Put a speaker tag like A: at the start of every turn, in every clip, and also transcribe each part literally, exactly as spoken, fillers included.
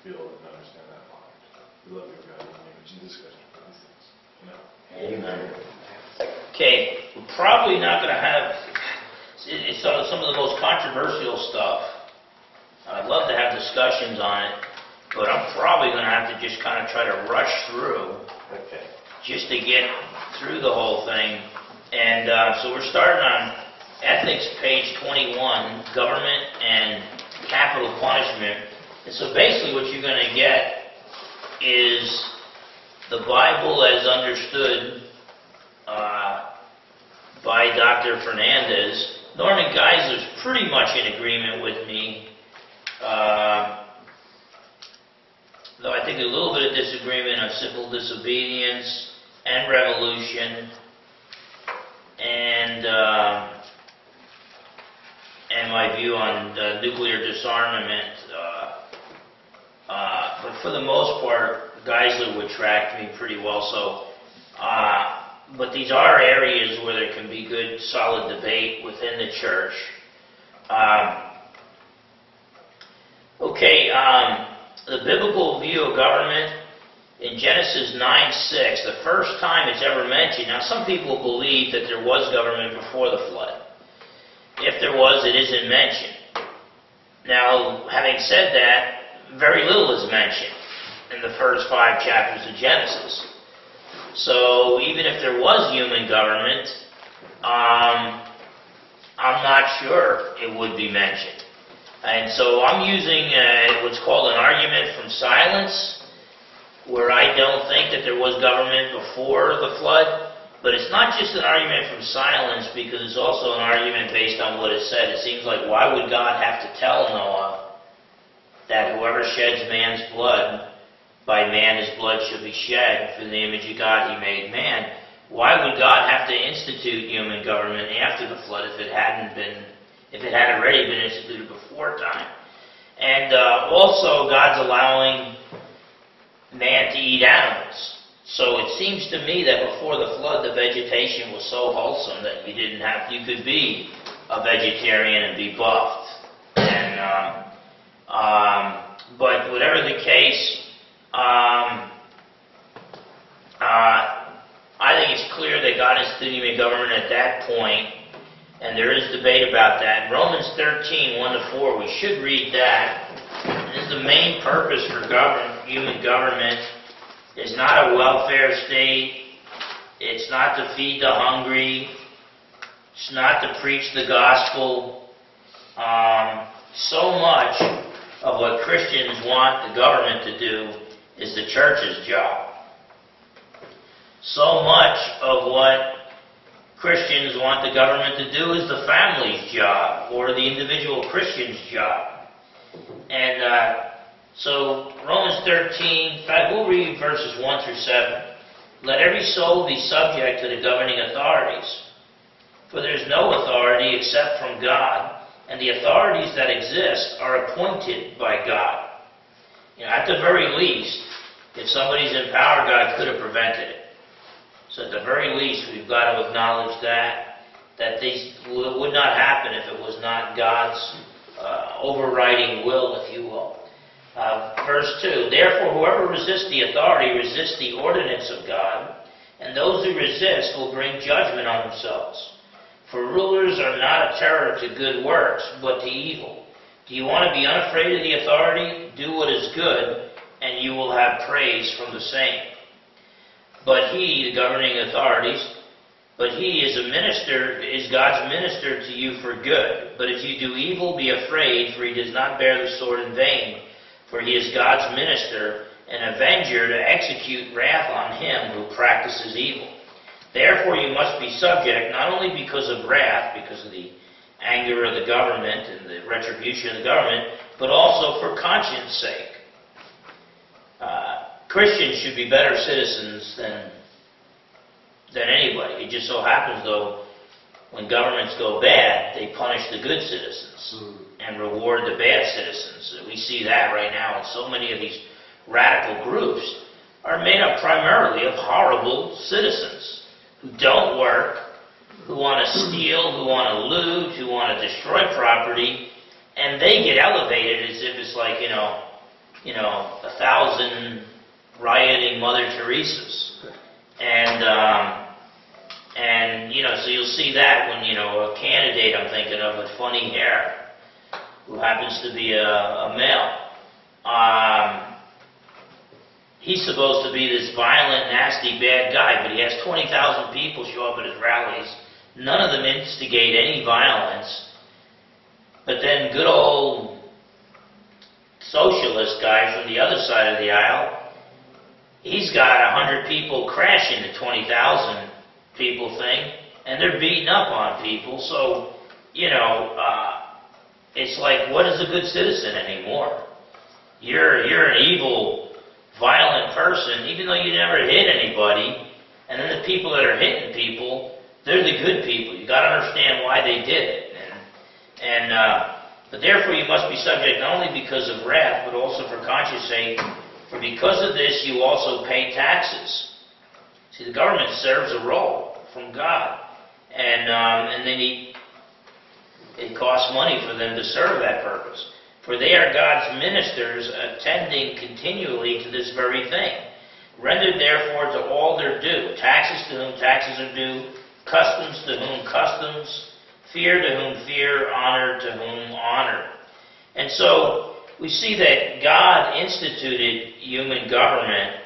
A: feel and understand that part. We love you, God, in the name of Jesus Christ. You know.
B: Amen. Okay, we're probably not going to have it's some of the most controversial stuff. I'd love to have discussions on it, but I'm probably going to have to just kind of try to rush through,
C: okay,
B: just to get through the whole thing. And uh, so we're starting on Ethics, page twenty-one, Government and Capital Punishment. And so basically what you're going to get is the Bible as understood uh, by Doctor Fernandez. Norman Geisler's pretty much in agreement with me, uh, though I think there's a little bit of disagreement on civil disobedience and revolution and uh, and my view on uh, nuclear disarmament. Uh, uh, but for the most part, Geisler would track me pretty well. So, uh, but these are areas where there can be good, solid debate within the church. Um, okay, um, the biblical view of government in Genesis nine six, the first time it's ever mentioned. Now, some people believe that there was government before the flood. If there was, it isn't mentioned. Now, having said that, very little is mentioned in the first five chapters of Genesis. So even if there was human government, um, I'm not sure it would be mentioned. And so I'm using uh, what's called an argument from silence, where I don't think that there was government before the flood. But it's not just an argument from silence, because it's also an argument based on what is said. It seems like, why would God have to tell Noah that whoever sheds man's blood, by man his blood shall be shed, for the image of God he made man? Why would God have to institute human government after the flood if it hadn't been, if it had already been instituted before time? And uh, also, God's allowing man to eat animals. So it seems to me that before the flood, the vegetation was so wholesome that you didn't have, you could be a vegetarian and be buffed. And um, um, but whatever the case, um, uh, I think it's clear that God instituted human government at that point, and there is debate about that. Romans thirteen, one to four, we should read that. This is the main purpose for govern, human government. It's not a welfare state. It's not to feed the hungry. It's not to preach the gospel. Um, so much of what Christians want the government to do is the church's job. So much of what Christians want the government to do is the family's job or the individual Christian's job. And uh, so Romans thirteen, in fact, we'll read verses one through seven. Let every soul be subject to the governing authorities, for there is no authority except from God, and the authorities that exist are appointed by God. You know, at the very least, if somebody's in power, God could have prevented it. So at the very least, we've got to acknowledge that, that these would not happen if it was not God's uh, overriding will, if you will. Uh, verse two, therefore whoever resists the authority resists the ordinance of God, and those who resist will bring judgment on themselves. For rulers are not a terror to good works, but to evil. Do you want to be unafraid of the authority? Do what is good, and you will have praise from the same. But he, the governing authorities, but he is a minister, is God's minister to you for good. But if you do evil, be afraid, for he does not bear the sword in vain. For he is God's minister, an avenger to execute wrath on him who practices evil. Therefore you must be subject, not only because of wrath, because of the anger of the government and the retribution of the government, but also for conscience sake. Uh, Christians should be better citizens than, than anybody. It just so happens, though, when governments go bad, they punish the good citizens mm. and reward the bad citizens. We see that right now. And so many of these radical groups are made up primarily of horrible citizens who don't work, who want to steal, who want to loot, who want to destroy property, and they get elevated as if it's like, you know, you know, a thousand rioting Mother Teresas. And, um, and, you know, so you'll see that when, you know, a candidate I'm thinking of with funny hair, who happens to be a, a male, um, he's supposed to be this violent, nasty, bad guy, but he has twenty thousand people show up at his rallies. None of them instigate any violence. But then good old socialist guy from the other side of the aisle, he's got one hundred people crashing the twenty thousand people thing, and they're beating up on people. So, you know, uh, it's like, what is a good citizen anymore? You're, you're an evil, violent person, even though you never hit anybody, and then the people that are hitting people, they're the good people. You've got to understand why they did it. And, and uh, but therefore you must be subject not only because of wrath, but also for conscience sake, for because of this you also pay taxes. See, the government serves a role from God, and um, and they need, it costs money for them to serve that purpose. For they are God's ministers, attending continually to this very thing. Rendered therefore to all their due, taxes to whom taxes are due, customs to whom customs, fear to whom fear, honor to whom honor. And so we see that God instituted human government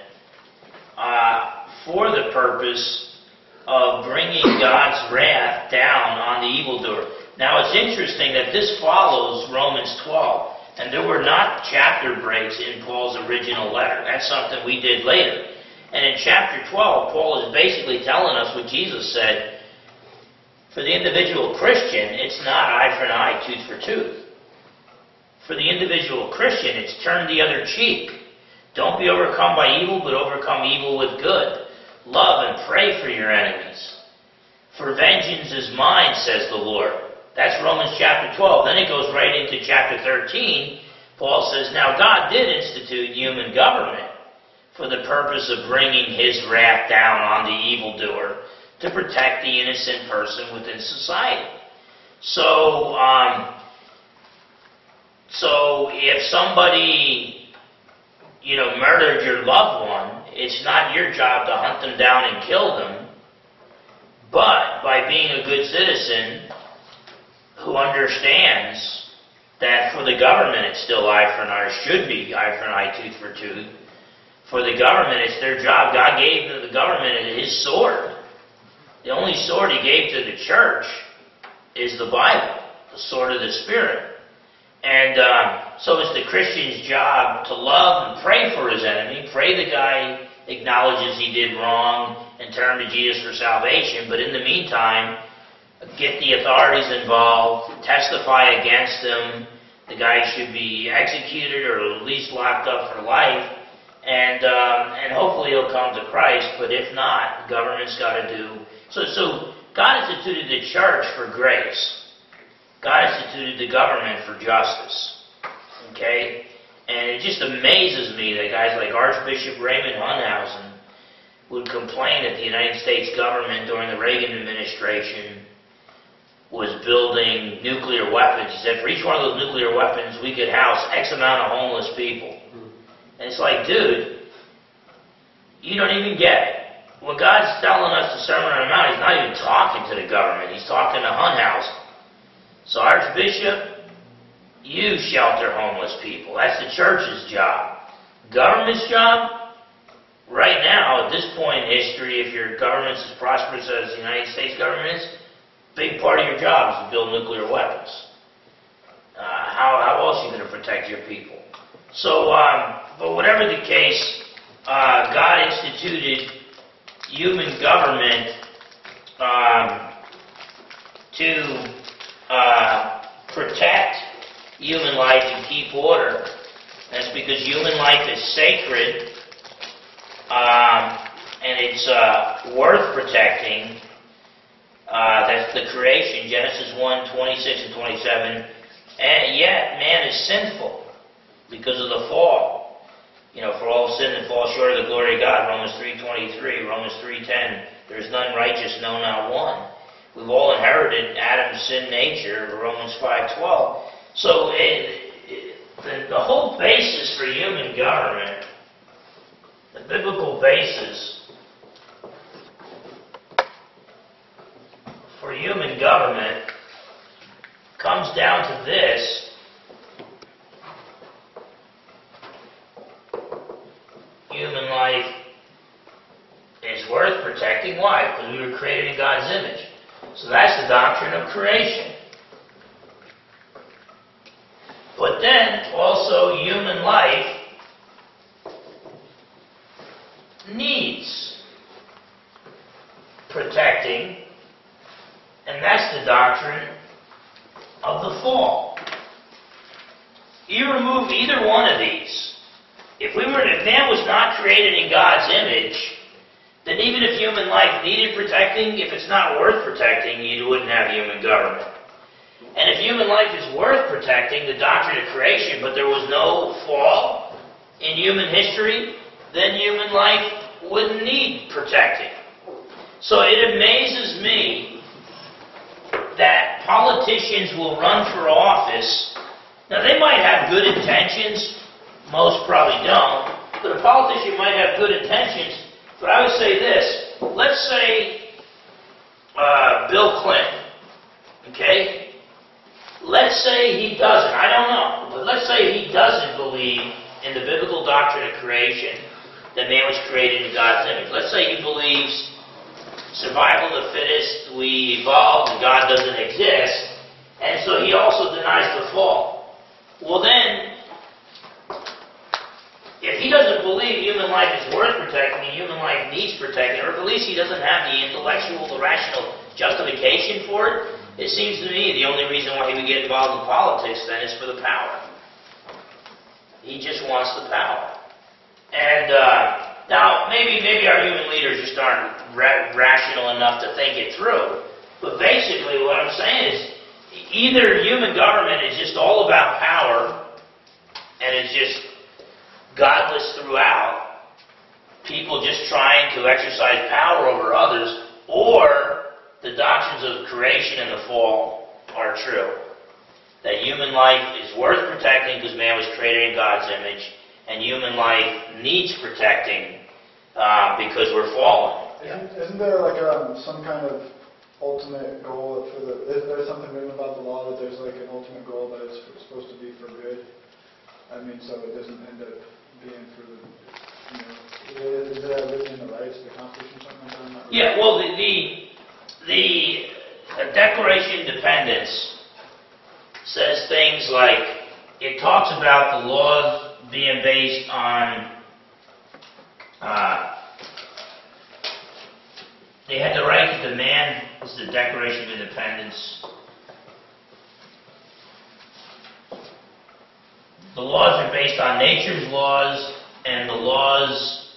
B: uh, for the purpose of bringing God's wrath down on the evildoer. Now it's interesting that this follows Romans twelve, and there were not chapter breaks in Paul's original letter. That's something we did later. And in chapter twelve, Paul is basically telling us what Jesus said. For the individual Christian, it's not eye for an eye, tooth for tooth. For the individual Christian, it's turn the other cheek. Don't be overcome by evil, but overcome evil with good. Love and pray for your enemies. For vengeance is mine, says the Lord. That's Romans chapter twelve. Then it goes right into chapter thirteen. Paul says, now God did institute human government for the purpose of bringing his wrath down on the evildoer to protect the innocent person within society. So, um, so if somebody, you know, murdered your loved one, it's not your job to hunt them down and kill them, but by being a good citizen who understands that for the government it's still eye for an eye, or should be eye for an eye, tooth for tooth. For the government, it's their job. God gave the government his sword. The only sword he gave to the church is the Bible, the sword of the Spirit. And um, so it's the Christian's job to love and pray for his enemy, pray the guy acknowledges he did wrong and turn to Jesus for salvation, but in the meantime, get the authorities involved, testify against him. The guy should be executed or at least locked up for life, and um, and hopefully he'll come to Christ. But if not, the government's got to do. So, so God instituted the church for grace. God instituted the government for justice. Okay? And it just amazes me that guys like Archbishop Raymond Hunhausen would complain that the United States government during the Reagan administration was building nuclear weapons. He said, for each one of those nuclear weapons, we could house X amount of homeless people. And it's like, dude, you don't even get it. When God's telling us the Sermon on the Mount, he's not even talking to the government. He's talking to Hunhausen. So, Archbishop, you shelter homeless people. That's the church's job. Government's job? Right now, at this point in history, if your government's as prosperous as the United States government is, big part of your job is to build nuclear weapons. Uh, how, how else are you going to protect your people? So, um, but whatever the case, uh, God instituted human government um, to uh, protect human life and keep order. That's because human life is sacred um, and it's uh, worth protecting. Uh, that's the creation, Genesis one, twenty-six and twenty-seven. And yet, man is sinful because of the fall. You know, for all sin and fall short of the glory of God, Romans three twenty-three, Romans three ten. There is none righteous, no, not one. We've all inherited Adam's sin nature, Romans five twelve. So, it, it, the, the whole basis for human government, the biblical basis for human government comes down to this. Human life is worth protecting. Why? Because we were created in God's image. So that's the doctrine of creation. But then, also, human life needs protecting, and that's the doctrine of the fall. You remove either one of these. If we were, if man was not created in God's image, then even if human life needed protecting, if it's not worth protecting, you wouldn't have human government. And if human life is worth protecting, the doctrine of creation, but there was no fall in human history, then human life wouldn't need protecting. So it amazes me that politicians will run for office. Now, they might have good intentions. Most probably don't. But a politician might have good intentions. But I would say this. Let's say uh, Bill Clinton, okay? Let's say he doesn't. I don't know. But let's say he doesn't believe in the biblical doctrine of creation, that man was created in God's image. Let's say he believes survival of the fittest, we evolved, and God doesn't exist. And so he also denies the fall. Well then, if he doesn't believe human life is worth protecting and human life needs protecting, or at least he doesn't have the intellectual, the rational justification for it, it seems to me the only reason why he would get involved in politics then is for the power. He just wants the power. And uh, now, maybe maybe our human leaders just aren't ra- rational enough to think it through. But basically what I'm saying is either human government is just all about power and it's just godless throughout, people just trying to exercise power over others, or the doctrines of creation and the fall are true. That human life is worth protecting because man was created in God's image, and human life needs protecting uh, because we're fallen.
C: Isn't, isn't there like um, some kind of ultimate goal for the? Is there something written about the law that there's like an ultimate goal that it's supposed to be for good? I mean, so it doesn't end up being for the, you know, is that written in the rights, the Constitution, something like that? I'm not really
B: Yeah, well, the the, the uh, Declaration of Independence says things like, it talks about the laws being based on, uh, they had the right to demand, this is the Declaration of Independence. The laws are based on nature's laws and the laws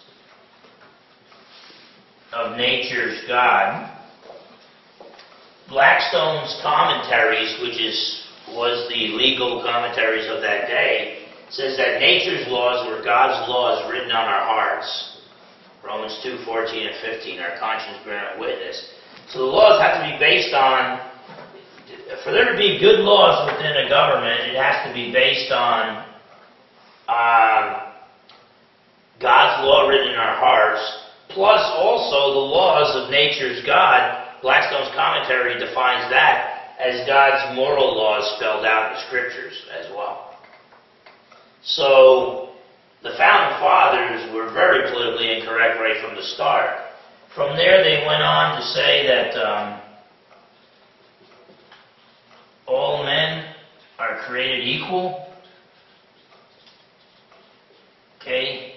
B: of nature's God. Blackstone's commentaries, which is was the legal commentaries of that day, says that nature's laws were God's laws written on our hearts. Romans two, fourteen and fifteen, our conscience bearing witness. So the laws have to be based on, for there to be good laws within a government, it has to be based on um, God's law written in our hearts, plus also the laws of nature's God. Blackstone's commentary defines that as God's moral laws spelled out in the Scriptures as well. So, the Founding Fathers were very politically incorrect right from the start. From there, they went on to say that um, all men are created equal. Okay?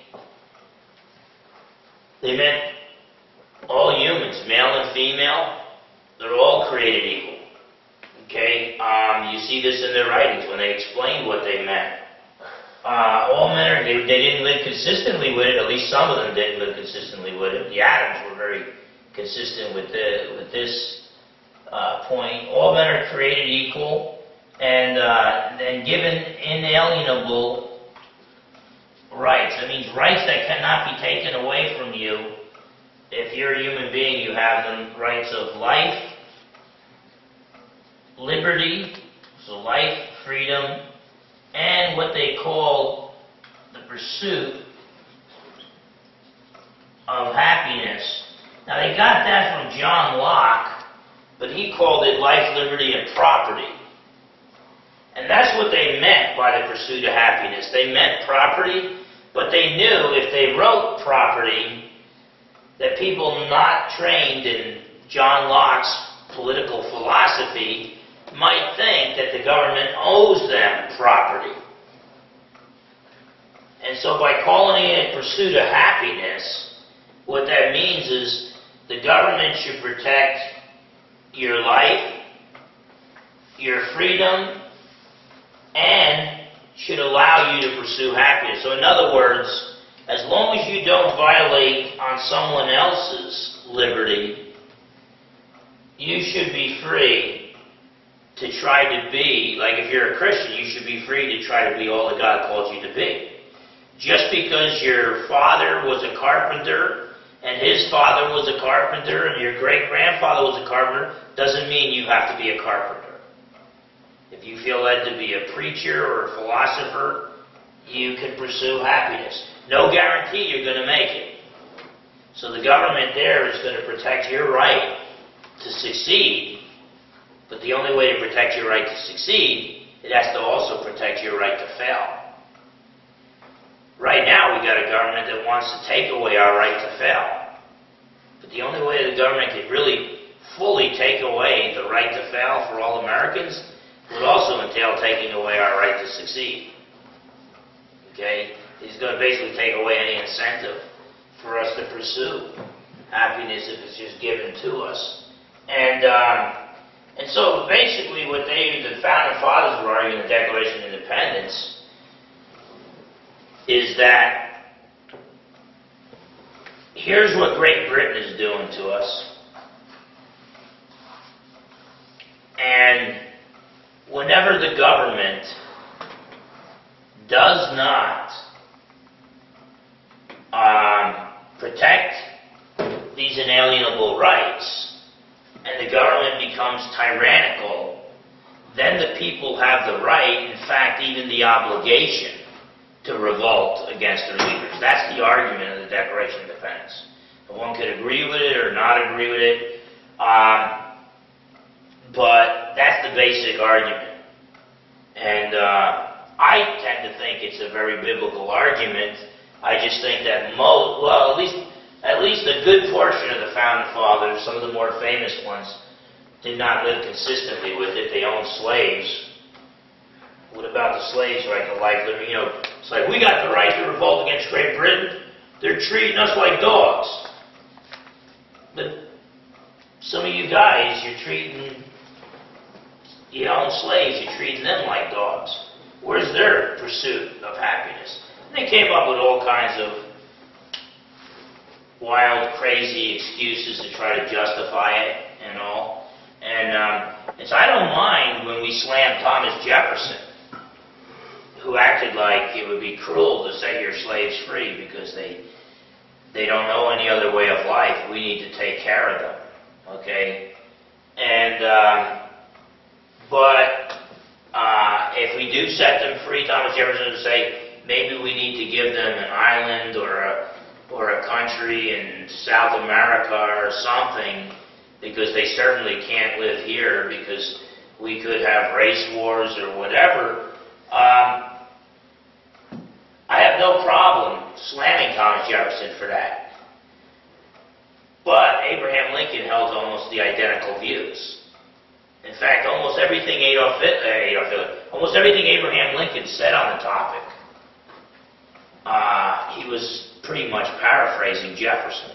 B: They meant all humans, male and female, they're all created equal. Okay? Um, you see this in their writings when they explained what they meant. Uh, all men are, they, they didn't live consistently with it, at least some of them didn't live consistently with it. The Adams were very consistent with, the, with this uh, point. All men are created equal and, uh, and given inalienable rights. That means rights that cannot be taken away from you. If you're a human being, you have them rights of life, liberty, so life, freedom, and what they call the pursuit of happiness. Now, they got that from John Locke, but he called it life, liberty, and property. And that's what they meant by the pursuit of happiness. They meant property, but they knew if they wrote property, that people not trained in John Locke's political philosophy might think that the government owes them property. And so by calling it pursuit of happiness, what that means is the government should protect your life, your freedom, and should allow you to pursue happiness. So in other words, as long as you don't violate on someone else's liberty, you should be free to try to be, like if you're a Christian, you should be free to try to be all that God calls you to be. Just because your father was a carpenter, and his father was a carpenter, and your great-grandfather was a carpenter, doesn't mean you have to be a carpenter. If you feel led to be a preacher or a philosopher, you can pursue happiness. No guarantee you're going to make it. So the government there is going to protect your right to succeed, but the only way to protect your right to succeed, it has to also protect your right to fail. Right now, we got a government that wants to take away our right to fail. But the only way the government could really fully take away the right to fail for all Americans would also entail taking away our right to succeed. Okay? He's going to basically take away any incentive for us to pursue happiness if it's just given to us. And um, and so basically what they, the founding fathers were arguing in the Declaration of Independence is that here's what Great Britain is doing to us. And whenever the government does not um, protect these inalienable rights, and the government becomes tyrannical, then the people have the right, in fact, even the obligation, to revolt against their leaders. That's the argument of the Declaration of Independence. One could agree with it or not agree with it, um, but that's the basic argument. And uh, I tend to think it's a very biblical argument. I just think that most, well, at least at least a good portion of the founding fathers, some of the more famous ones, did not live consistently with it. They owned slaves. What about the slaves' right to life? You know, it's like, we got the right to revolt against Great Britain. They're treating us like dogs. But some of you guys, you're treating, you own slaves, you're treating them like dogs. Where's their pursuit of happiness? And they came up with all kinds of wild, crazy excuses to try to justify it and all. And, um, and so I don't mind when we slam Thomas Jefferson, who acted like it would be cruel to set your slaves free because they they don't know any other way of life. We need to take care of them, okay? And um, but uh, if we do set them free, Thomas Jefferson would say maybe we need to give them an island or a or a country in South America or something, because they certainly can't live here because we could have race wars or whatever. Um, I have no problem slamming Thomas Jefferson for that. But Abraham Lincoln held almost the identical views. In fact, almost everything Adolf Hitler, Adolf Hitler, almost everything Abraham Lincoln said on the topic, uh, he was pretty much paraphrasing Jefferson.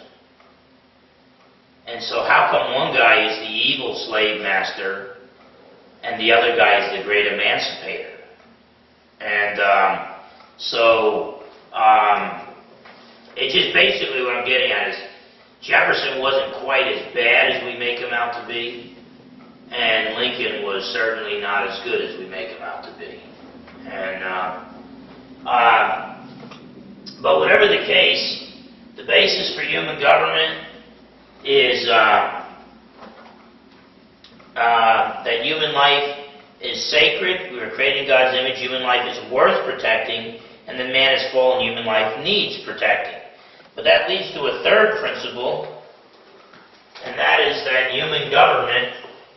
B: And so how come one guy is the evil slave master and the other guy is the great emancipator? And um, so um, it just basically what I'm getting at is Jefferson wasn't quite as bad as we make him out to be, and Lincoln was certainly not as good as we make him out to be. And uh, uh, but whatever the case, the basis for human government is uh, uh, that human life is sacred. We are created in God's image. Human life is worth protecting, and the man has fallen. Human life needs protecting. But that leads to a third principle, and that is that human government,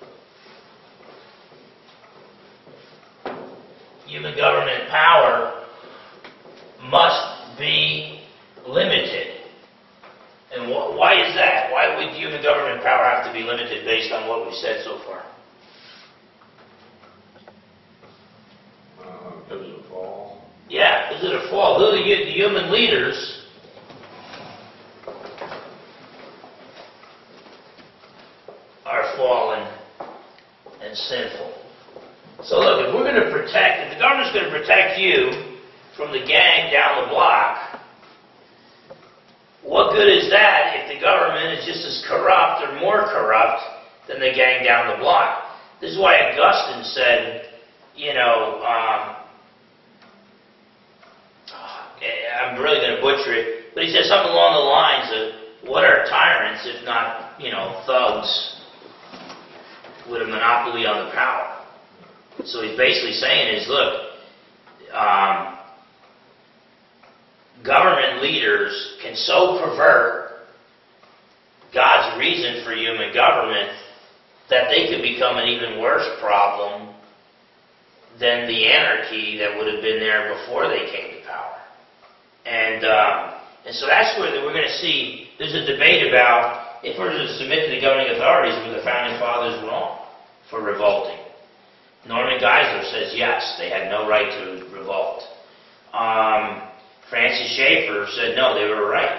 B: human government power must be limited. And wh- why is that? Why would human government power have to be limited based on what we've said so far?
A: Uh, Because of the fall.
B: Yeah, is it a fall? Who are the, hu- the human leaders? Are fallen and sinful. So look, if we're going to protect, if the government's going to protect you from the gang down the block, what good is that if the government is just as corrupt or more corrupt than the gang down the block? This is why Augustine said, you know, um, I'm really going to butcher it, but he said something along the lines of, what are tyrants if not, you know, thugs with a monopoly on the power? So he's basically saying is, look, um, government leaders can so pervert God's reason for human government that they could become an even worse problem than the anarchy that would have been there before they came to power. And um, and so that's where we're going to see, there's a debate about if we're to submit to the governing authorities, were the Founding Fathers wrong for revolting? Norman Geisler says yes, they had no right to revolt. Um, Francis Schaeffer said no, they were right.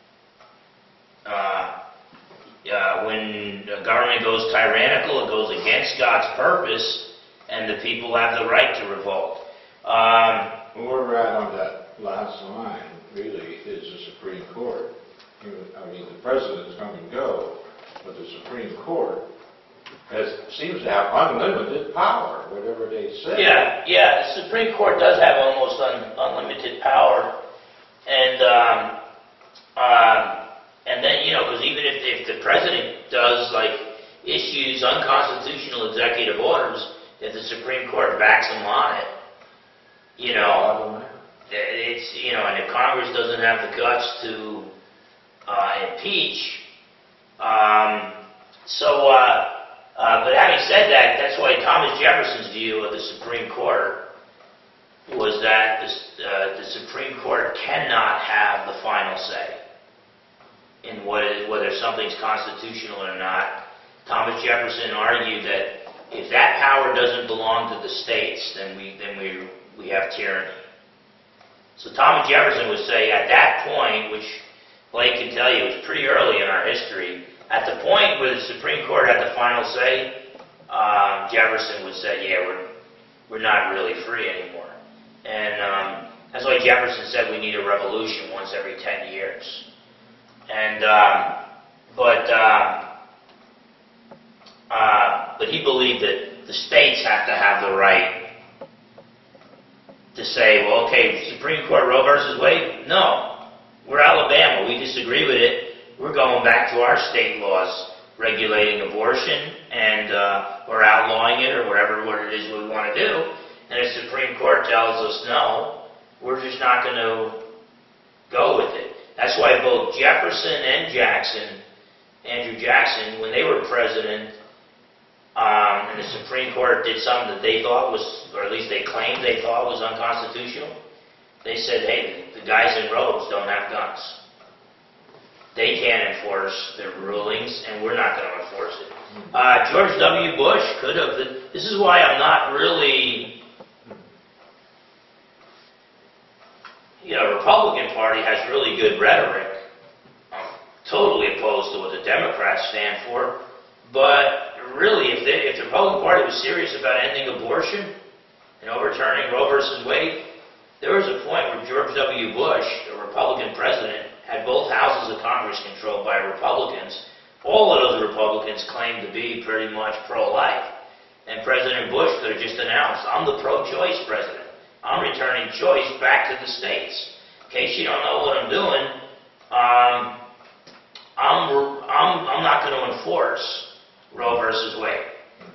B: Uh, uh, when the government goes tyrannical, it goes against God's purpose, and the people have the right to revolt. Um,
D: Well, where we're at on that last line, really, is the Supreme Court. You know, I mean, the presidents come and go, but the Supreme Court has, seems to have unlimited power, whatever they say.
B: Yeah, yeah, the Supreme Court does have almost un, unlimited power, and um, um, and then, you know, because even if, if the president does, like, issues unconstitutional executive orders, if the Supreme Court backs him on it, you know, it's, you know, and if Congress doesn't have the guts to uh, impeach, um, so, uh, uh, but having said that, that's why Thomas Jefferson's view of the Supreme Court was that this, uh, the Supreme Court cannot have the final say in what it, whether something's constitutional or not. Thomas Jefferson argued that if that power doesn't belong to the states, then we then we we have tyranny. So Thomas Jefferson would say at that point, which Blake can tell you was pretty early in our history, at the point where the Supreme Court had the final say, um, Jefferson would say, yeah, we're we're not really free anymore. And um, that's why Jefferson said we need a revolution once every ten years. And um, but um, uh, but he believed that the states have to have the right to say, well, okay, Supreme Court Roe versus Wade, no, we're Alabama, we disagree with it, we're going back to our state laws regulating abortion and uh, or outlawing it or whatever what it is we want to do. And the Supreme Court tells us no, we're just not going to go with it. That's why both Jefferson and Jackson, Andrew Jackson, when they were president, um, and the Supreme Court did something that they thought was, or at least they claimed they thought was unconstitutional, they said, hey, the guys in robes don't have guns. They can't enforce their rulings, and we're not going to enforce it. Uh, George W. Bush could have. This is why I'm not really... You know, the Republican Party has really good rhetoric. I'm totally opposed to what the Democrats stand for. But really, if, they, if the Republican Party was serious about ending abortion and overturning Roe versus Wade, there was a point where George W. Bush, the Republican president, had both houses of Congress controlled by Republicans. All of those Republicans claimed to be pretty much pro-life. And President Bush could have just announced, I'm the pro-choice president. I'm returning choice back to the states. In case you don't know what I'm doing, um, I'm, I'm, I'm not going to enforce Roe versus Wade.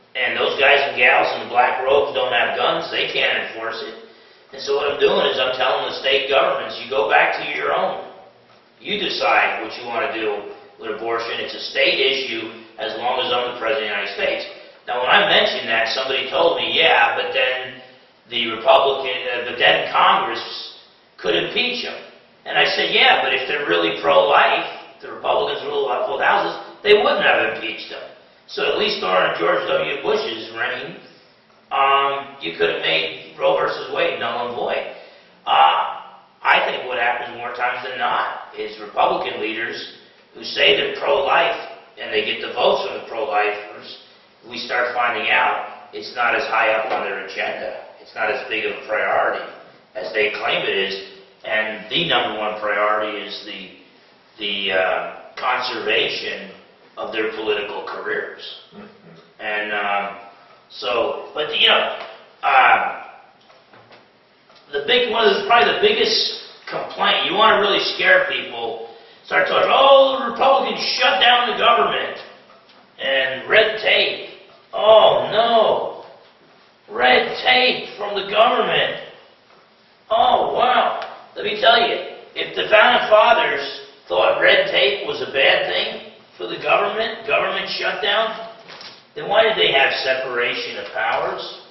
B: And those guys and gals in the black robes don't have guns, they can't enforce it. And so what I'm doing is I'm telling the state governments, you go back to your own. You decide what you want to do with abortion. It's a state issue as long as I'm the President of the United States. Now, when I mentioned that, somebody told me, yeah, but then the Republican, uh, but then Congress could impeach them. And I said, yeah, but if they're really pro-life, the Republicans rule both houses, they wouldn't have impeached them. So at least during George W. Bush's reign, um, you could have made Roe versus Wade null and void. Uh, I think what happens more times than not is Republican leaders who say they're pro-life and they get the votes from the pro-lifers, we start finding out it's not as high up on their agenda. It's not as big of a priority as they claim it is. And the number one priority is the, the uh, conservation of their political careers. Mm-hmm. And um, so, but you know, uh, the big one is probably the biggest complaint. You want to really scare people, start talking, oh, the Republicans shut down the government and red tape. Oh no, red tape from the government. Oh wow. Let me tell you, if the Founding Fathers thought red tape was a bad thing for the government, government shutdown, then why did they have separation of powers?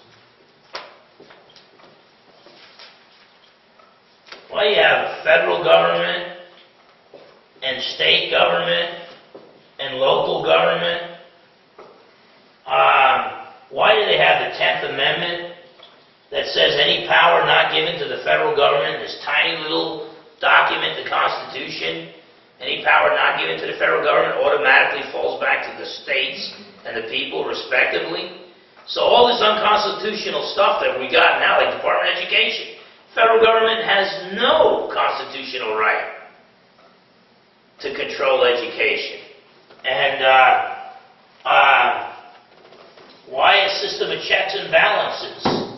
B: Why do you have federal government and state government and local government? Um, why do they have the tenth Amendment that says any power not given to the federal government, this tiny little document, the Constitution, any power not given to the federal government automatically falls back to the states and the people respectively? So all this unconstitutional stuff that we got now, like Department of Education, federal government has no constitutional right to control education. And uh, uh, why a system of checks and balances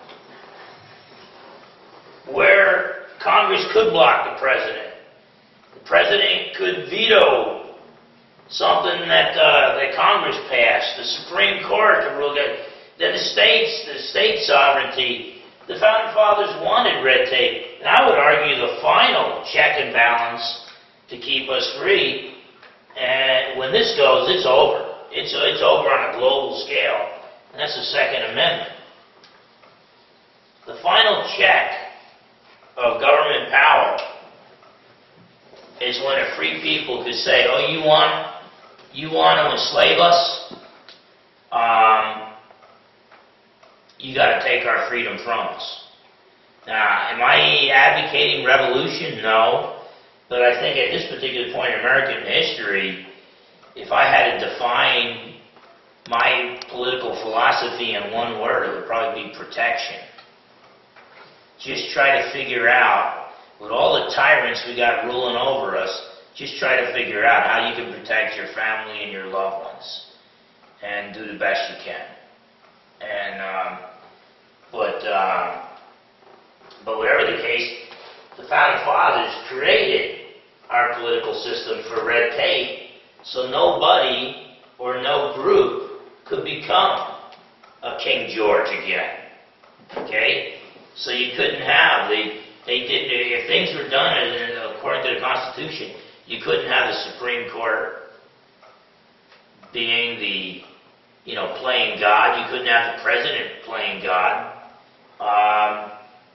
B: where Congress could block the president? The president could veto something that uh, that Congress passed. The Supreme Court could rule that. Then the states, the state sovereignty. The Founding Fathers wanted red tape, and I would argue the final check and balance to keep us free. And when this goes, it's over. It's it's over on a global scale, and that's the Second Amendment. The final check of government power is when a free people could say, "Oh, you want you want to enslave us? Um, you got to take our freedom from us." Now, am I advocating revolution? No. But I think at this particular point in American history, if I had to define my political philosophy in one word, it would probably be protection. Just try to figure out, with all the tyrants we got ruling over us, just try to figure out how you can protect your family and your loved ones, and do the best you can. And um, but uh, but whatever the case, the Founding Fathers created our political system for red tape, so nobody or no group could become a King George again. Okay, so you couldn't have the they did if things were done according to the Constitution, you couldn't have the Supreme Court being the you know playing God. You couldn't have the president playing God. Um,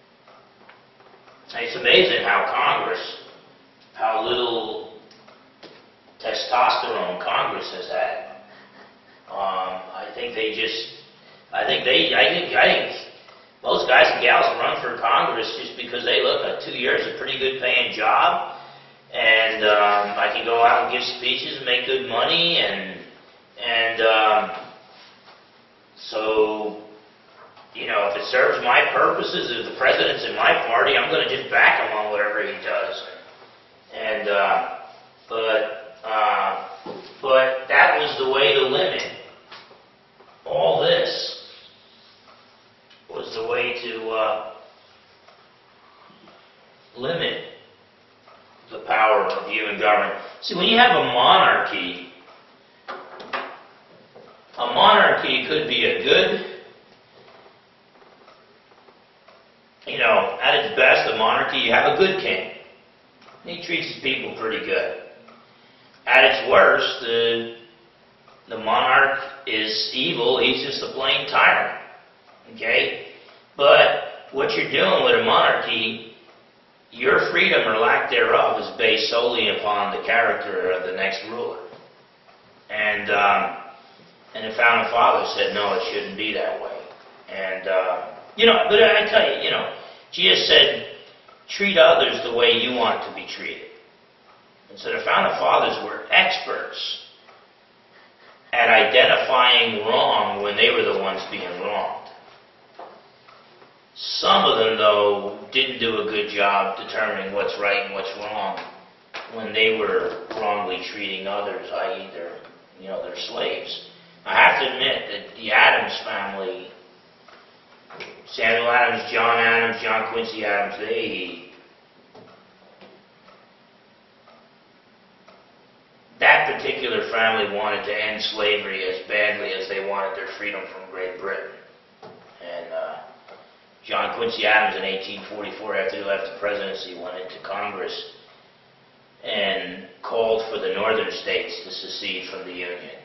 B: it's amazing how Congress, how little testosterone Congress has had. Um, I think they just, I think they, I think, I think most guys and gals run for Congress just because they look at two years a pretty good paying job, and um, I can go out and give speeches and make good money, and and um, so. You know, if it serves my purposes, if the president's in my party, I'm going to just back him on whatever he does. And, uh, but, uh, but that was the way to limit all this, was the way to, uh, limit the power of human government. See, when you have a monarchy, a monarchy could be a good, you know, at its best, a monarchy, you have a good king. He treats his people pretty good. At its worst, the, the monarch is evil, he's just a plain tyrant. Okay? But what you're doing with a monarchy, your freedom or lack thereof is based solely upon the character of the next ruler. And um, and the founding fathers said, no, it shouldn't be that way. And, uh, you know, but I tell you, you know, Jesus said, treat others the way you want to be treated. And so the founding fathers were experts at identifying wrong when they were the ones being wronged. Some of them, though, didn't do a good job determining what's right and what's wrong when they were wrongly treating others, that is their, you know, their slaves. I have to admit that the Adams family, Samuel Adams, John Adams, John Quincy Adams, they, that particular family wanted to end slavery as badly as they wanted their freedom from Great Britain. And uh, John Quincy Adams in eighteen forty-four, after he left the presidency, went into Congress and called for the northern states to secede from the Union.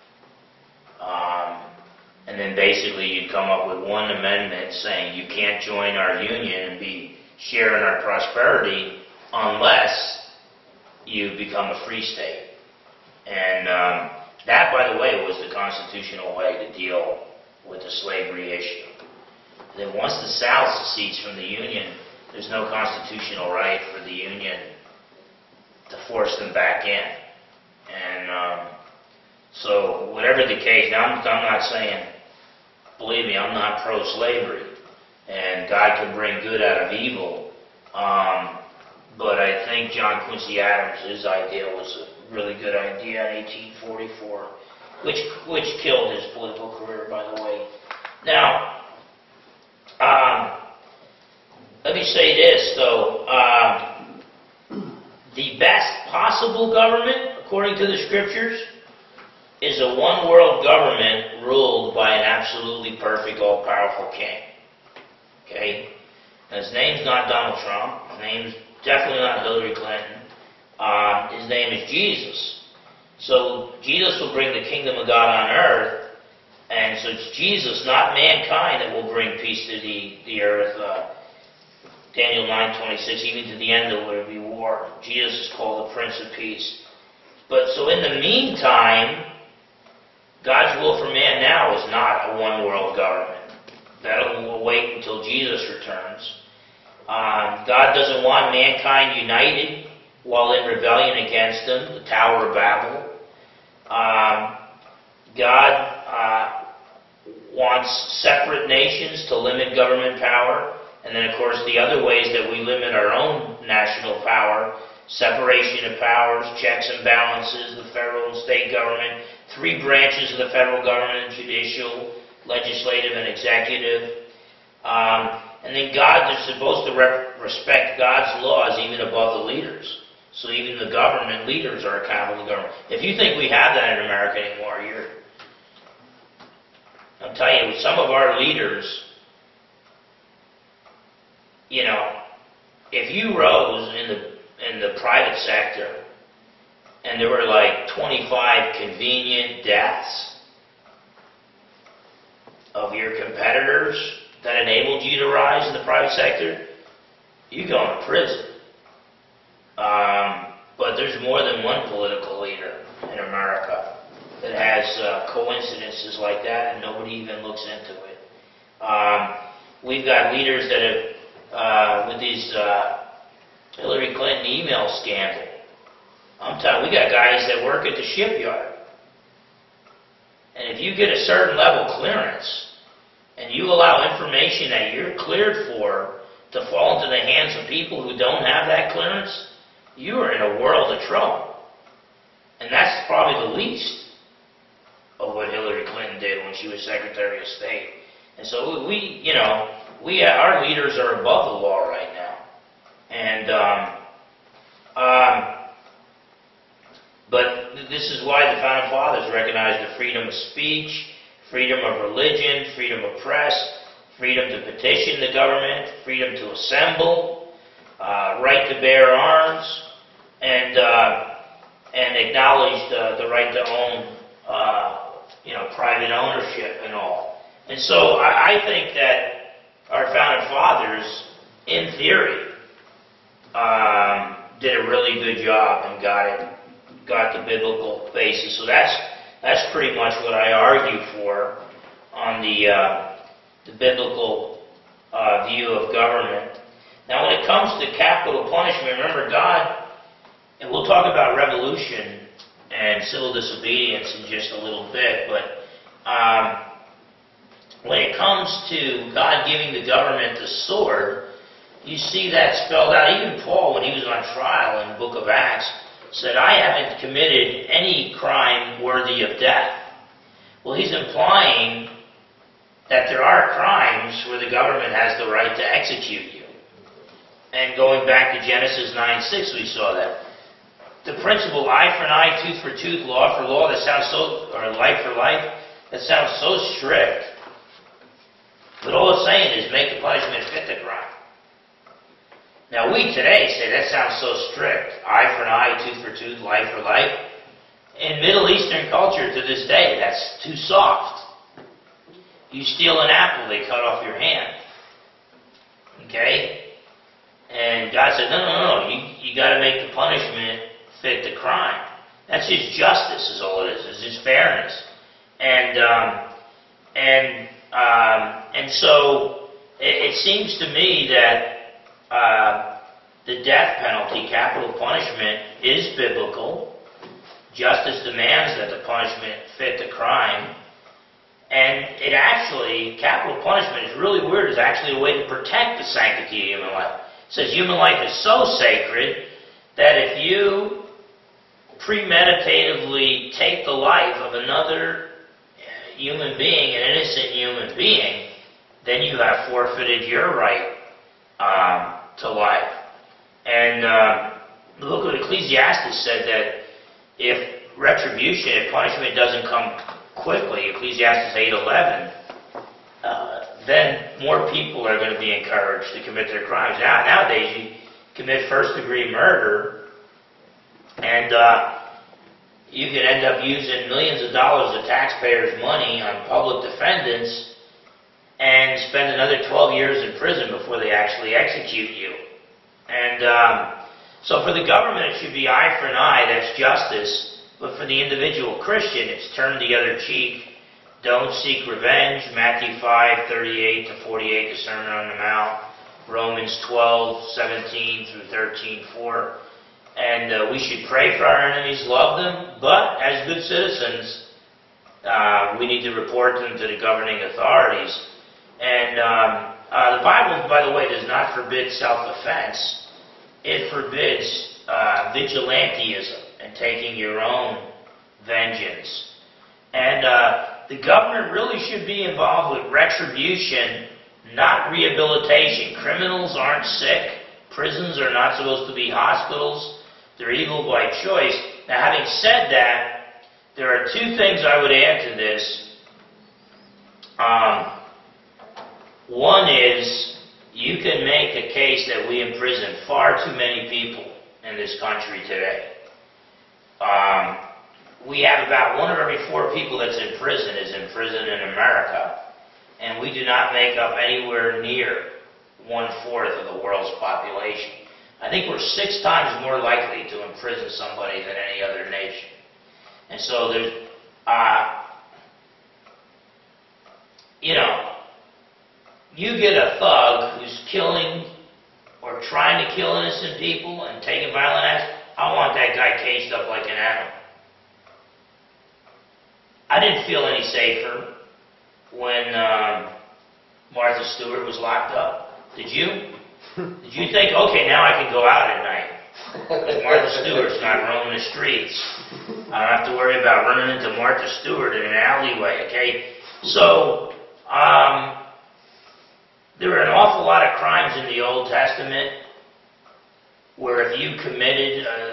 B: Um, and then basically you'd come up with one amendment saying you can't join our union and be sharing our prosperity unless you become a free state. And um, that, by the way, was the constitutional way to deal with the slavery issue. And then once the South secedes from the Union, there's no constitutional right for the Union to force them back in. And um, so whatever the case, now I'm, I'm not saying, believe me, I'm not pro-slavery, and God can bring good out of evil. Um, but I think John Quincy Adams, his idea was a really good idea in eighteen forty-four, which which killed his political career, by the way. Now, um, let me say this, though. Um, the best possible government, according to the Scriptures, is a one-world government ruled by an absolutely perfect, all-powerful king. Okay? Now, his name's not Donald Trump. His name's definitely not Hillary Clinton. Uh, his name is Jesus. So Jesus will bring the kingdom of God on earth, and so it's Jesus, not mankind, that will bring peace to the, the earth. Uh, Daniel nine twenty-six, even to the end there will be war. Jesus is called the Prince of Peace. But so in the meantime, God's will for man now is not a one-world government. That'll wait until Jesus returns. Um, God doesn't want mankind united while in rebellion against him, the Tower of Babel. Um, God uh, wants separate nations to limit government power. And then, of course, the other ways that we limit our own national power, separation of powers, checks and balances, the federal and state government, three branches of the federal government, judicial, legislative, and executive. Um, and then God is supposed to rep- respect God's laws even above the leaders. So even the government leaders are accountable to the government. If you think we have that in America anymore, you're... I'm telling you, some of our leaders, you know, if you rose in the in the private sector and there were like twenty-five convenient deaths of your competitors that enabled you to rise in the private sector, you go to prison. Um, but there's more than one political leader in America that has uh, coincidences like that, and nobody even looks into it. Um, we've got leaders that have, uh, with these uh, Hillary Clinton email scandal. I'm telling you, we got guys that work at the shipyard. And if you get a certain level clearance, and you allow information that you're cleared for to fall into the hands of people who don't have that clearance, you are in a world of trouble. And that's probably the least of what Hillary Clinton did when she was Secretary of State. And so we, you know, we our leaders are above the law right now. And, um, um, but th- this is why the Founding Fathers recognized the freedom of speech, freedom of religion, freedom of press, freedom to petition the government, freedom to assemble, uh, right to bear arms, and uh, and acknowledged uh, the right to own, uh, you know, private ownership and all. And so I, I think that our Founding Fathers, in theory, um, did a really good job and got it, got the biblical basis. So that's that's pretty much what I argue for on the uh, the biblical uh, view of government. Now, when it comes to capital punishment, remember God, and we'll talk about revolution and civil disobedience in just a little bit, but um, when it comes to God giving the government the sword, you see that spelled out. Even Paul, when he was on trial in the book of Acts, said, I haven't committed any crime worthy of death. Well, he's implying that there are crimes where the government has the right to execute you. And going back to Genesis nine six, we saw that. The principle eye for an eye, tooth for tooth, law for law, that sounds so, or life for life, that sounds so strict. But all it's saying is make the punishment fit the crime. Now we today say that sounds so strict. Eye for an eye, tooth for tooth, life for life. In Middle Eastern culture to this day, that's too soft. You steal an apple, they cut off your hand. Okay? And God said, no, no, no, you, you got to make the punishment fit the crime. That's just justice is all it is. It's just fairness. And, um, and, um, and so it, it seems to me that Uh, the death penalty, capital punishment, is biblical. Justice demands that the punishment fit the crime. And it actually, capital punishment is really weird. It's actually a way to protect the sanctity of human life. It says human life is so sacred that if you premeditatively take the life of another human being, an innocent human being, then you have forfeited your right Um, to life. And uh, look what Ecclesiastes said, that if retribution, if punishment doesn't come quickly, Ecclesiastes eight eleven, uh, then more people are going to be encouraged to commit their crimes. Now, nowadays, you commit first-degree murder, and uh, you can end up using millions of dollars of taxpayers' money on public defendants and spend another twelve years in prison before they actually execute you. And um, so for the government, it should be eye for an eye, that's justice. But for the individual Christian, it's turn the other cheek. Don't seek revenge. Matthew five, thirty-eight to forty-eight, the Sermon on the Mount. Romans twelve, seventeen through thirteen, four. And uh, we should pray for our enemies, love them, but as good citizens, uh, we need to report them to the governing authorities. And um, uh, the Bible, by the way, does not forbid self-defense. It forbids uh, vigilantism and taking your own vengeance. And uh, the government really should be involved with retribution, not rehabilitation. Criminals aren't sick. Prisons are not supposed to be hospitals. They're evil by choice. Now, having said that, there are two things I would add to this. Um... One is, you can make a case that we imprison far too many people in this country today. Um, we have about one of every four people that's in prison is in prison in America, and we do not make up anywhere near one-fourth of the world's population. I think we're six times more likely to imprison somebody than any other nation. And so there's, uh, you know, you get a thug who's killing or trying to kill innocent people and taking violent acts, I want that guy caged up like an animal. I didn't feel any safer when um, Martha Stewart was locked up. Did you? Did you think, okay, now I can go out at night? Martha Stewart's not roaming the streets. I don't have to worry about running into Martha Stewart in an alleyway, okay? So, um... there were an awful lot of crimes in the Old Testament where if you committed a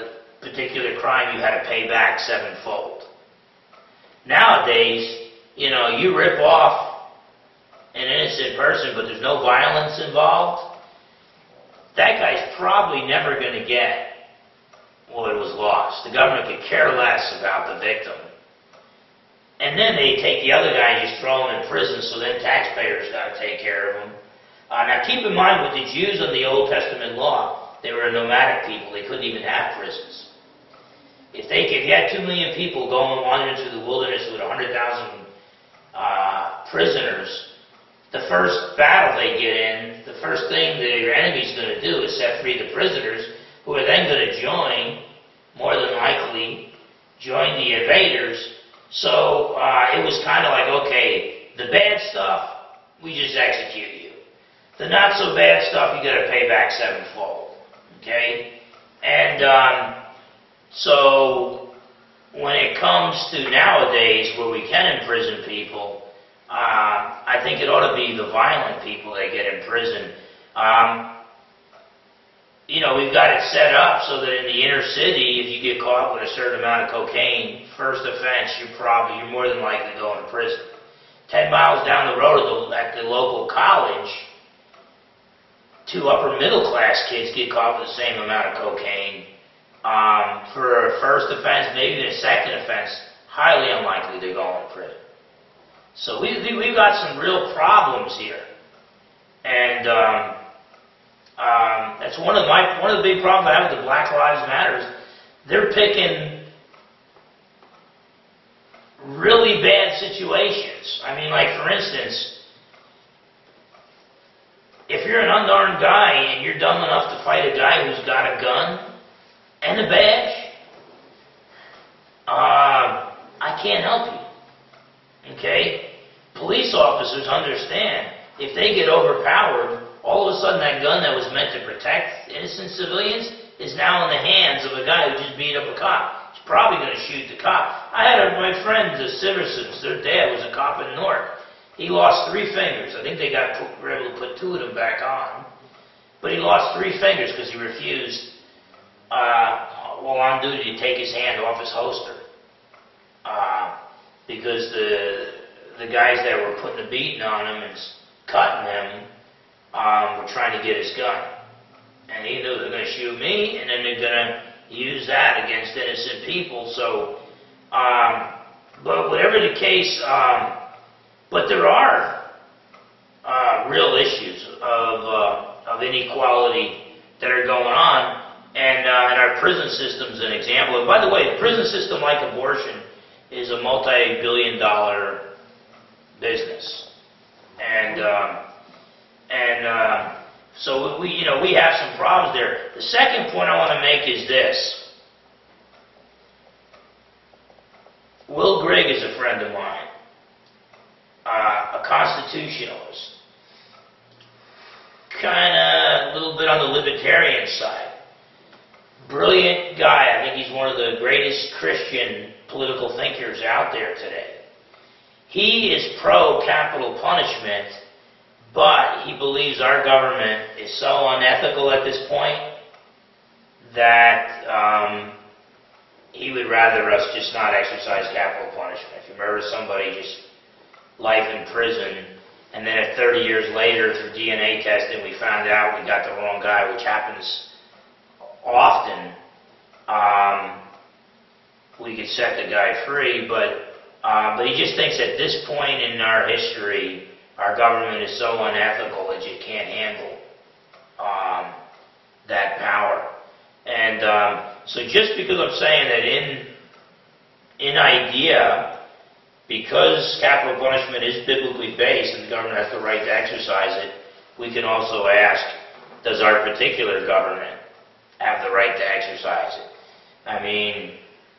B: particular crime, you had to pay back sevenfold. Nowadays, you know, you rip off an innocent person, but there's no violence involved, that guy's probably never going to get what was lost. The government could care less about the victim. And then they take the other guy and just throw him in prison, so then taxpayers got to take care of him. Uh, now keep in mind, with the Jews of the Old Testament law, they were a nomadic people. They couldn't even have prisons. If they if you had two million people going wandering through the wilderness with one hundred thousand uh, prisoners, the first battle they get in, the first thing that your enemy's going to do is set free the prisoners, who are then going to join, more than likely, join the invaders. So uh, it was kind of like, okay, the bad stuff, we just execute you. The not so bad stuff, you got to pay back sevenfold. Okay? And um, so when it comes to nowadays where we can imprison people, uh, I think it ought to be the violent people that get imprisoned. Um, you know, we've got it set up so that in the inner city, if you get caught with a certain amount of cocaine, first offense, you're probably, you're more than likely going to prison. Ten miles down the road at the, at the local college, two upper middle class kids get caught with the same amount of cocaine. Um, for a first offense, maybe even a second offense, highly unlikely they're going to prison. So we, we, we've got some real problems here. And um, um, that's one of my one of the big problems I have with the Black Lives Matter. They're picking really bad situations. I mean, like for instance, if you're an unarmed guy and you're dumb enough to fight a guy who's got a gun and a badge, uh, I can't help you. Okay? Police officers understand if they get overpowered, all of a sudden that gun that was meant to protect innocent civilians is now in the hands of a guy who just beat up a cop. He's probably going to shoot the cop. I had a, my friend, the Siversons, their dad was a cop in Newark. He lost three fingers. I think they got put, were able to put two of them back on. But he lost three fingers because he refused, uh, while on duty, to take his hand off his holster. Uh, because the the guys that were putting the beating on him and cutting him um, were trying to get his gun. And he knew they're going to shoot me, and then they're going to use that against innocent people. So, um, but whatever the case, um, but there are uh, real issues of, uh, of inequality that are going on, and, uh, and our prison system's an example. And by the way, the prison system, like abortion, is a multi-billion dollar business. And, um, and uh, so we, you know, we have some problems there. The second point I want to make is this. Will Grigg is a friend of mine. Uh, a constitutionalist, kind of a little bit on the libertarian side. Brilliant guy. I think he's one of the greatest Christian political thinkers out there today. He is pro-capital punishment, but he believes our government is so unethical at this point that um, he would rather us just not exercise capital punishment. If you murder somebody, just life in prison, and then if thirty years later through D N A testing we found out we got the wrong guy, which happens often, um, we could set the guy free, but uh, but he just thinks at this point in our history our government is so unethical that you can't handle um, that power. And um, so just because I'm saying that in in idea, because capital punishment is biblically based and the government has the right to exercise it, we can also ask, does our particular government have the right to exercise it? I mean,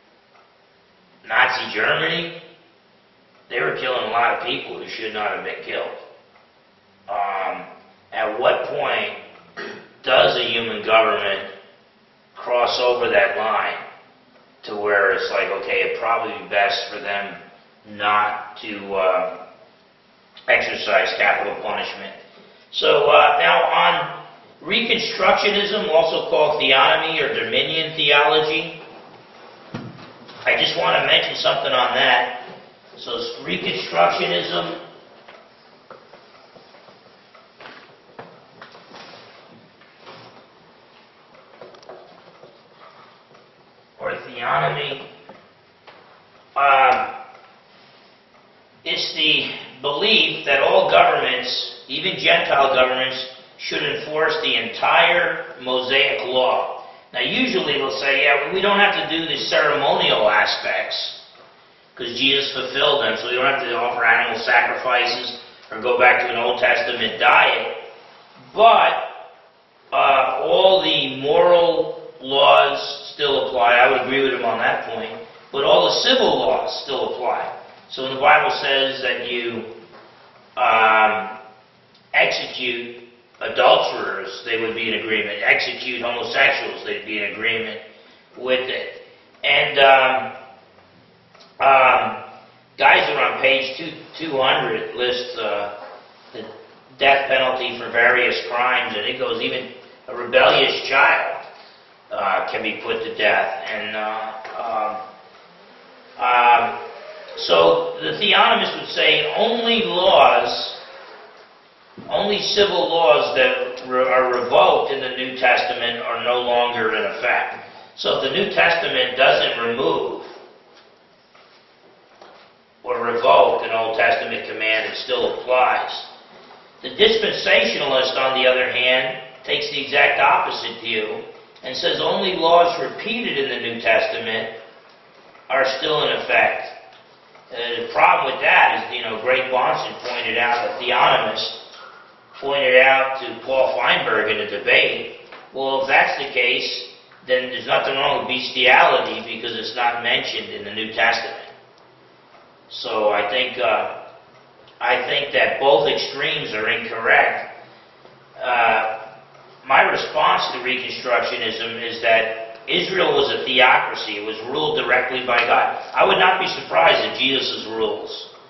B: Nazi Germany, they were killing a lot of people who should not have been killed. Um, at what point does a human government cross over that line to where it's like, okay, it'd probably be best for them not to uh, exercise capital punishment. So uh, now on Reconstructionism, also called theonomy or dominion theology, I just want to mention something on that. So Reconstructionism, or theonomy, um, it's the belief that all governments, even Gentile governments, should enforce the entire Mosaic law. Now usually they'll say, yeah, we don't have to do the ceremonial aspects because Jesus fulfilled them, so we don't have to offer animal sacrifices or go back to an Old Testament diet. But uh, all the moral laws still apply. I would agree with him on that point. But all the civil laws still apply. So when the Bible says that you um, execute adulterers, they would be in agreement. Execute homosexuals, they'd be in agreement with it. And um, um, guys are on page two hundred list uh, the death penalty for various crimes, and it goes even a rebellious child uh, can be put to death. And uh, um, um, so the theonomists would say only laws Only civil laws that re- are revoked in the New Testament are no longer in effect. So if the New Testament doesn't remove or revoke an Old Testament command, it still applies. The dispensationalist, on the other hand, takes the exact opposite view and says only laws repeated in the New Testament are still in effect. Uh, the problem with that is, you know, Greg Bahnsen pointed out, a theonomist, pointed out to Paul Feinberg in a debate, well, if that's the case, then there's nothing wrong with bestiality because it's not mentioned in the New Testament. So I think uh, I think that both extremes are incorrect. Uh, my response to Reconstructionism is that Israel was a theocracy. It was ruled directly by God. I would not be surprised if Jesus' rules,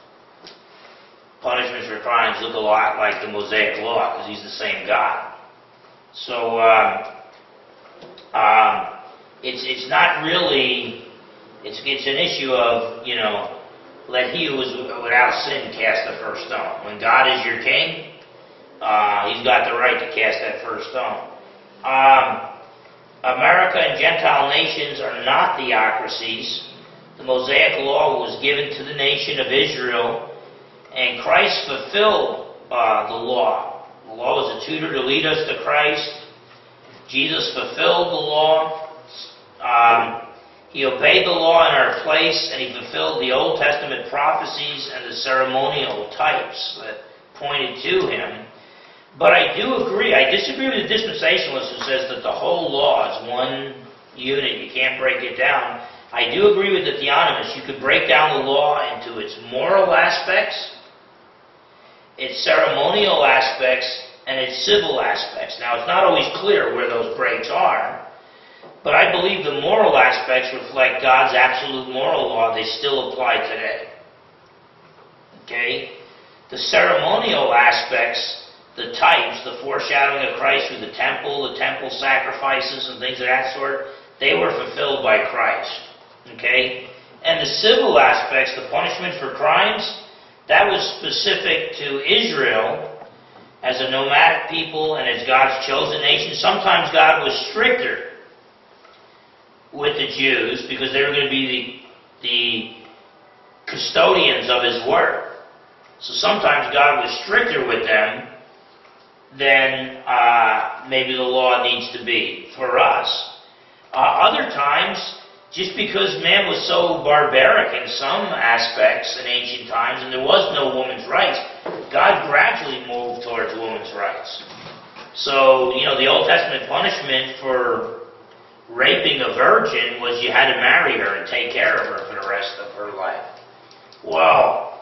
B: punishments for crimes, look a lot like the Mosaic Law, because he's the same God. So um, um, it's it's not really it's it's an issue of, you know, let he who is without sin cast the first stone. When God is your king, uh, he's got the right to cast that first stone. Um, America and Gentile nations are not theocracies. The Mosaic Law was given to the nation of Israel, and Christ fulfilled uh, the law. The law was a tutor to lead us to Christ. Jesus fulfilled the law. Um, he obeyed the law in our place, and he fulfilled the Old Testament prophecies and the ceremonial types that pointed to him. But I do agree, I disagree with the dispensationalist who says that the whole law is one unit, you can't break it down. I do agree with the theonomists. You could break down the law into its moral aspects, its ceremonial aspects, and its civil aspects. Now, it's not always clear where those breaks are, but I believe the moral aspects reflect God's absolute moral law. They still apply today. Okay? The ceremonial aspects, the types, the foreshadowing of Christ through the temple, the temple sacrifices and things of that sort, they were fulfilled by Christ. Okay? And the civil aspects, the punishment for crimes, that was specific to Israel as a nomadic people and as God's chosen nation. Sometimes God was stricter with the Jews because they were going to be the, the custodians of his word. So sometimes God was stricter with them than uh, maybe the law needs to be for us. Uh, other times, just because man was so barbaric in some aspects in ancient times, and there was no woman's rights, God gradually moved towards women's rights. So, you know, the Old Testament punishment for raping a virgin was you had to marry her and take care of her for the rest of her life. Well,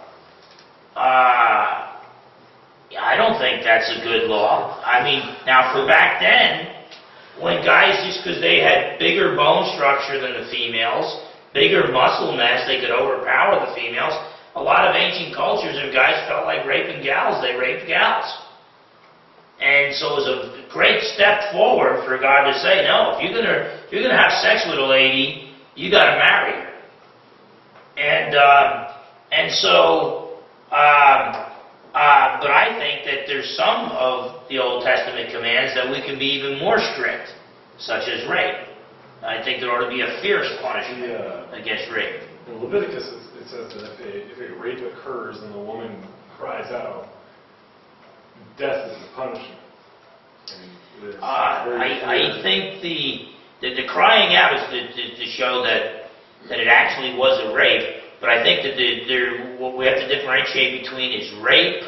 B: uh, I don't think that's a good law. I mean, now for back then, when guys, just because they had bigger bone structure than the females, bigger muscle mass, they could overpower the females, a lot of ancient cultures, if guys felt like raping gals, they raped gals. And so it was a great step forward for God to say, no, if you're gonna if you're gonna have sex with a lady, you got to marry her. And, um, and so, um, uh, but I think that there's some of the Old Testament commands that we can be even more strict, such as rape. I think there ought to be a fierce punishment
A: Yeah.
B: against rape.
A: In Leviticus, it it says that if a, if a rape occurs and the woman cries out, death is the punishment. And it's
B: Uh,
A: very
B: I, I
A: clear.
B: think the, the, the crying out is to, to, to show that, that it actually was a rape, but I think that the, there, what we have to differentiate between is rape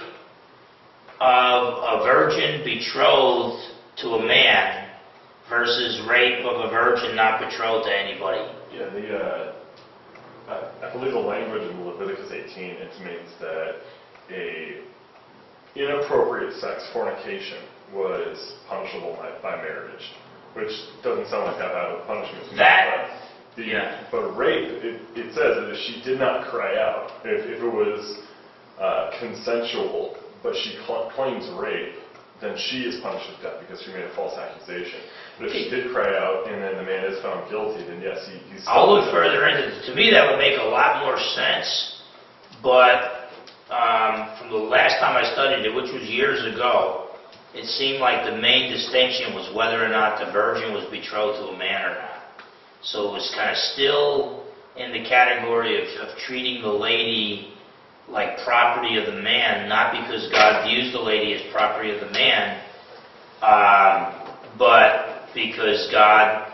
B: of a virgin betrothed to a man versus rape of a virgin not betrothed to anybody.
E: Yeah, the, uh, I, I believe the language in Leviticus eighteen intimates that a inappropriate sex, fornication, was punishable by, by marriage, which doesn't sound like that bad of a punishment to me.
B: That-
E: but the,
B: yeah.
E: But rape, it, it says that if she did not cry out, if, if it was uh, consensual, but she cl- claims rape, then she is punished with death because she made a false accusation. But if she did cry out and then the man is found guilty, then yes, he, he's...
B: I'll look further into this. To me, that would make a lot more sense, but um, from the last time I studied it, which was years ago, it seemed like the main distinction was whether or not the virgin was betrothed to a man or not. So it was kind of still in the category of, of treating the lady like property of the man, not because God views the lady as property of the man, um, but because God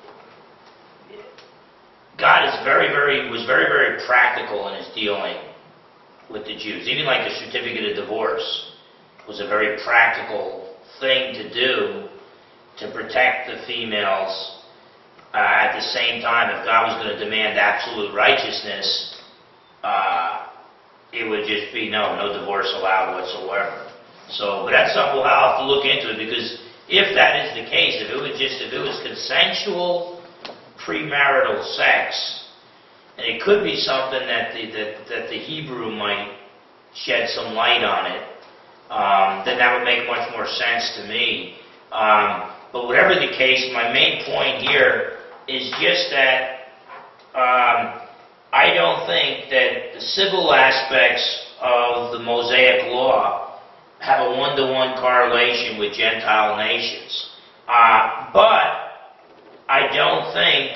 B: God is very, very was very, very practical in his dealing with the Jews. Even like the certificate of divorce was a very practical thing to do to protect the females. Uh, at the same time, if God was going to demand absolute righteousness, uh, it would just be no, no divorce allowed whatsoever. So, but that's something we'll have to look into it, because if that is the case, if it was just, if it was consensual premarital sex, and it could be something that the that, that the Hebrew might shed some light on it, um, then that would make much more sense to me. Um, but whatever the case, my main point here is just that um, I don't think that the civil aspects of the Mosaic Law have a one-to-one correlation with Gentile nations. Uh, but I don't think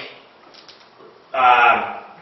B: um,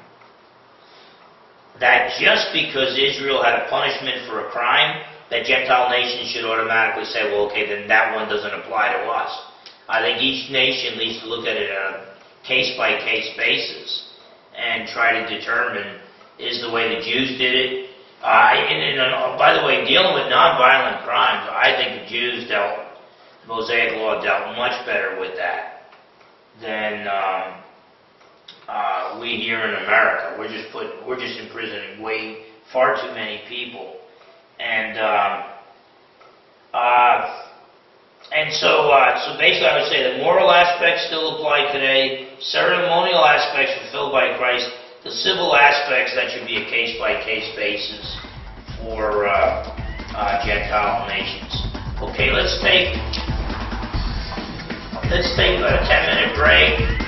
B: that just because Israel had a punishment for a crime, that Gentile nations should automatically say, well, okay, then that one doesn't apply to us. I think each nation needs to look at it on a case-by-case basis and try to determine, is the way the Jews did it. Uh, and, and uh, by the way, dealing with nonviolent crimes, I think the Jews dealt, Mosaic Law dealt much better with that than um, uh, we here in America. We're just put, we're just imprisoning way far too many people, and um, uh, and so uh, so basically, I would say the moral aspects still apply today. Ceremonial aspects fulfilled by Christ. The civil aspects, that should be a case-by-case basis for uh, uh, Gentile nations. Okay, let's take let's take a ten-minute break.